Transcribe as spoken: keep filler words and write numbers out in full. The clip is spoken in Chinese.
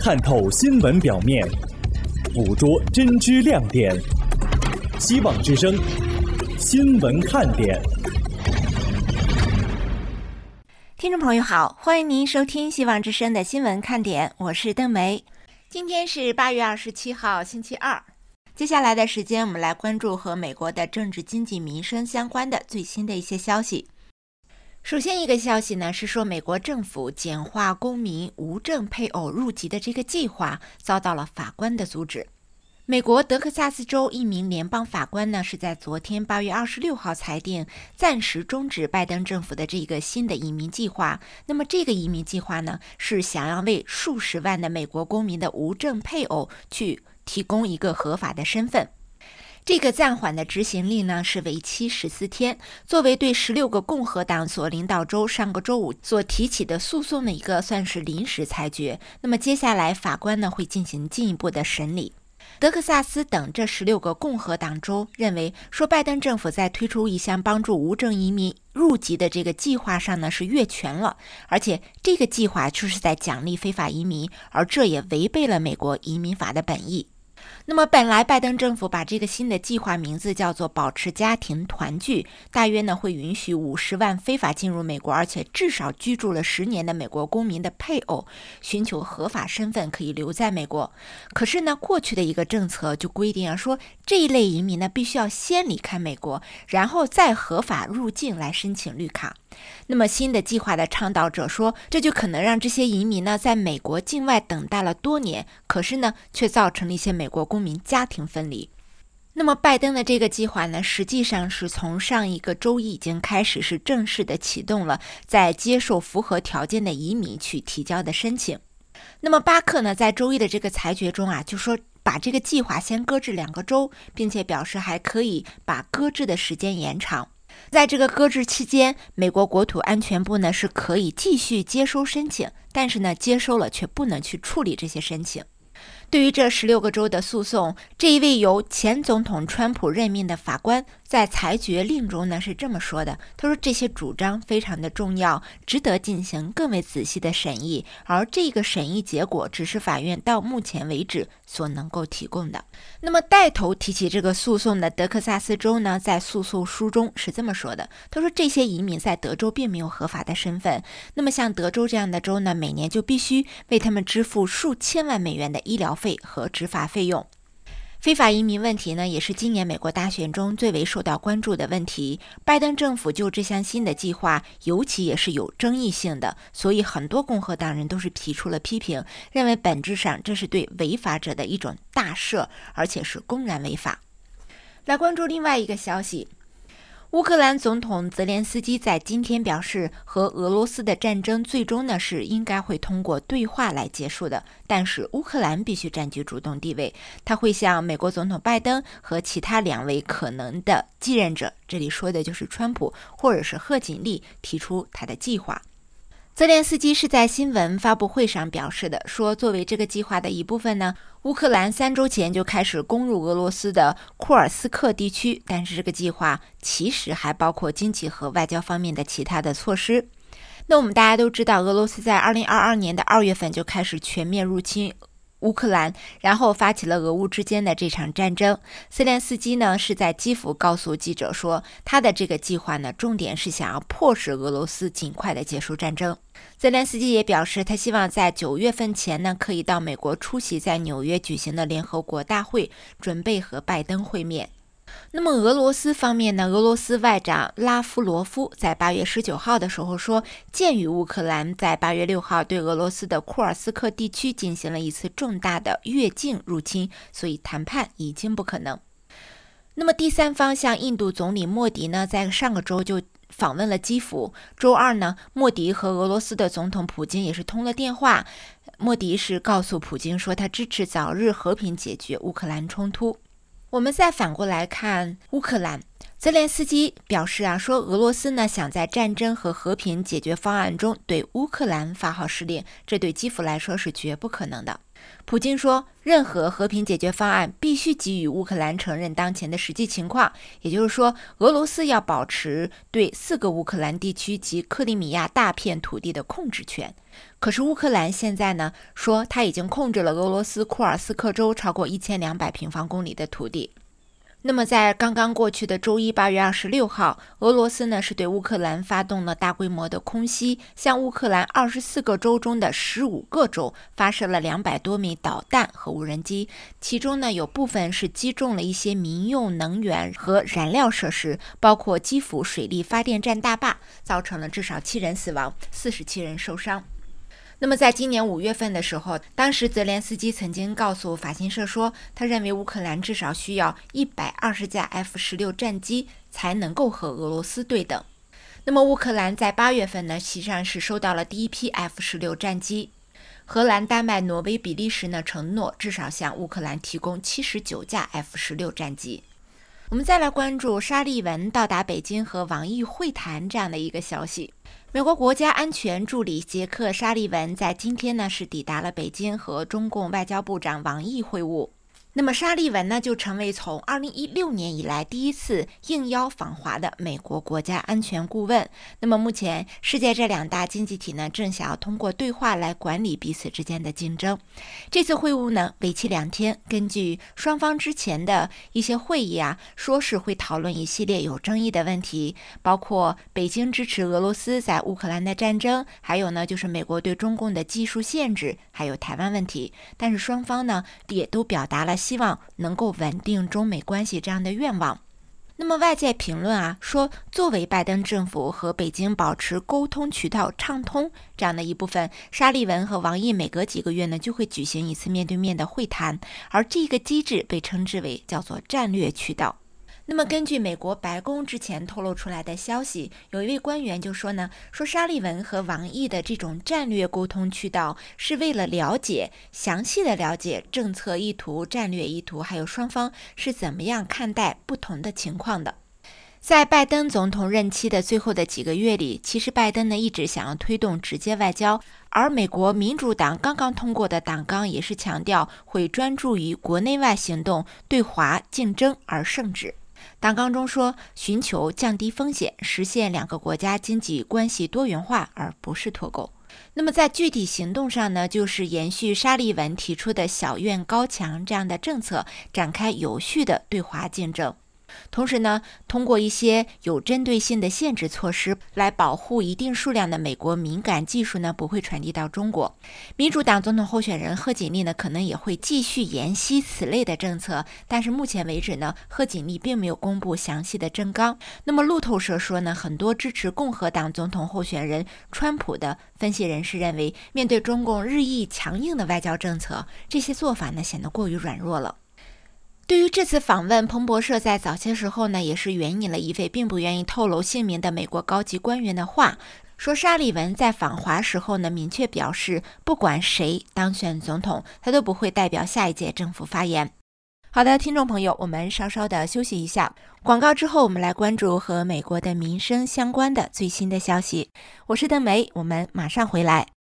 探透新闻表面，捕捉真知亮点。希望之声，新闻看点。 听众朋友好，欢迎您收听希望之声的新闻看点，我是邓梅。今天是八月二十七号，星期二。接下来的时间，我们来关注和美国的政治、经济、民生相关的最新的一些消息。首先一个消息呢，是说美国政府简化公民无证配偶入籍的这个计划遭到了法官的阻止。美国德克萨斯州一名联邦法官呢，是在昨天八月二十六号裁定暂时终止拜登政府的这个新的移民计划。那么这个移民计划呢，是想要为数十万的美国公民的无证配偶去提供一个合法的身份。这个暂缓的执行令呢，是为期十四天，作为对十六个共和党所领导州上个周五所提起的诉讼的一个算是临时裁决。那么接下来法官呢会进行进一步的审理。德克萨斯等这十六个共和党州认为说，拜登政府在推出一项帮助无证移民入籍的这个计划上呢是越权了，而且这个计划就是在奖励非法移民，而这也违背了美国移民法的本意。那么本来拜登政府把这个新的计划名字叫做保持家庭团聚，大约呢会允许五十万非法进入美国而且至少居住了十年的美国公民的配偶寻求合法身份可以留在美国。可是呢过去的一个政策就规定啊，说这一类移民呢必须要先离开美国，然后再合法入境来申请绿卡。那么新的计划的倡导者说，这就可能让这些移民呢在美国境外等待了多年，可是呢却造成了一些美国公民家庭分离。那么拜登的这个计划呢，实际上是从上一个周一已经开始是正式的启动了，在接受符合条件的移民去提交的申请。那么巴克呢在周一的这个裁决中啊，就说把这个计划先搁置两个周，并且表示还可以把搁置的时间延长。在这个搁置期间，美国国土安全部呢是可以继续接收申请，但是呢接收了却不能去处理这些申请。对于这十六个州的诉讼，这一位由前总统川普任命的法官在裁决令中呢是这么说的，他说这些主张非常的重要，值得进行更为仔细的审议，而这个审议结果只是法院到目前为止所能够提供的。那么带头提起这个诉讼的德克萨斯州呢，在诉讼书中是这么说的，他说这些移民在德州并没有合法的身份，那么像德州这样的州呢，每年就必须为他们支付数千万美元的医疗费和执法费用。非法移民问题呢，也是今年美国大选中最为受到关注的问题。拜登政府就这项新的计划，尤其也是有争议性的，所以很多共和党人都是提出了批评，认为本质上这是对违法者的一种大赦，而且是公然违法。来关注另外一个消息。乌克兰总统泽连斯基在今天表示，和俄罗斯的战争最终呢是应该会通过对话来结束的，但是乌克兰必须占据主动地位。他会向美国总统拜登和其他两位可能的继任者，这里说的就是川普或者是贺锦丽，提出他的计划。泽连斯基是在新闻发布会上表示的，说作为这个计划的一部分呢，乌克兰三周前就开始攻入俄罗斯的库尔斯克地区，但是这个计划其实还包括经济和外交方面的其他的措施。那我们大家都知道，俄罗斯在二零二二年的二月份就开始全面入侵乌克兰，然后发起了俄乌之间的这场战争。泽连斯基呢是在基辅告诉记者说，他的这个计划呢，重点是想要迫使俄罗斯尽快的结束战争。泽连斯基也表示，他希望在九月份前呢，可以到美国出席在纽约举行的联合国大会，准备和拜登会面。那么俄罗斯方面呢，俄罗斯外长拉夫罗夫在八月十九号的时候说，鉴于乌克兰在八月六号对俄罗斯的库尔斯克地区进行了一次重大的越境入侵，所以谈判已经不可能。那么第三方像印度总理莫迪呢，在上个周就访问了基辅。周二呢，莫迪和俄罗斯的总统普京也是通了电话。莫迪是告诉普京说，他支持早日和平解决乌克兰冲突。我们再反过来看乌克兰， 泽连斯基表示啊，说俄罗斯呢想在战争和和平解决方案中对乌克兰发号施令，这对基辅来说是绝不可能的。普京说，任何和平解决方案必须给予乌克兰承认当前的实际情况，也就是说，俄罗斯要保持对四个乌克兰地区及克里米亚大片土地的控制权。可是乌克兰现在呢说，他已经控制了俄罗斯库尔斯克州超过一千两百平方公里的土地。那么在刚刚过去的周一八月二十六号，俄罗斯呢是对乌克兰发动了大规模的空袭，向乌克兰二十四个州中的十五个州发射了两百多枚导弹和无人机，其中呢有部分是击中了一些民用能源和燃料设施，包括基辅水力发电站大坝，造成了至少七人死亡，四十七人受伤。那么在今年五月份的时候，当时泽连斯基曾经告诉法新社说，他认为乌克兰至少需要一百二十架 F 十六 战机才能够和俄罗斯对等。那么乌克兰在八月份呢，实际上是收到了第一批 F 十六 战机。荷兰、丹麦、挪威、比利时呢承诺至少向乌克兰提供七十九架 F 十六 战机。我们再来关注沙利文到达北京和王毅会谈这样的一个消息。美国国家安全助理杰克·沙利文在今天呢是抵达了北京，和中共外交部长王毅会晤。那么沙利文呢就成为从二零一六年以来第一次应邀访华的美国国家安全顾问。那么目前世界这两大经济体呢正想要通过对话来管理彼此之间的竞争。这次会晤呢为期两天，根据双方之前的一些会议啊，说是会讨论一系列有争议的问题，包括北京支持俄罗斯在乌克兰的战争，还有呢就是美国对中共的技术限制，还有台湾问题。但是双方呢也都表达了希望能够稳定中美关系这样的愿望。那么外界评论啊说，作为拜登政府和北京保持沟通渠道畅通这样的一部分，沙利文和王毅每隔几个月呢就会举行一次面对面的会谈，而这个机制被称之为叫做战略渠道。那么根据美国白宫之前透露出来的消息，有一位官员就说呢，说沙利文和王毅的这种战略沟通渠道是为了了解详细的了解政策意图、战略意图，还有双方是怎么样看待不同的情况的。在拜登总统任期的最后的几个月里，其实拜登呢一直想要推动直接外交，而美国民主党刚刚通过的党纲也是强调会专注于国内外行动，对华竞争而胜之。党纲中说，寻求降低风险，实现两个国家经济关系多元化，而不是脱钩。那么在具体行动上呢，就是延续沙利文提出的小院高墙这样的政策，展开有序的对华竞争。同时呢，通过一些有针对性的限制措施来保护一定数量的美国敏感技术呢不会传递到中国。民主党总统候选人贺锦丽呢可能也会继续沿袭此类的政策，但是目前为止呢，贺锦丽并没有公布详细的政纲。那么路透社说呢，很多支持共和党总统候选人川普的分析人士认为，面对中共日益强硬的外交政策，这些做法呢显得过于软弱了。对于这次访问，彭博社在早些时候呢，也是援引了一位并不愿意透露姓名的美国高级官员的话，说沙利文在访华时候呢，明确表示，不管谁当选总统，他都不会代表下一届政府发言。好的，听众朋友，我们稍稍的休息一下，广告之后我们来关注和美国的民生相关的最新的消息。我是邓梅，我们马上回来。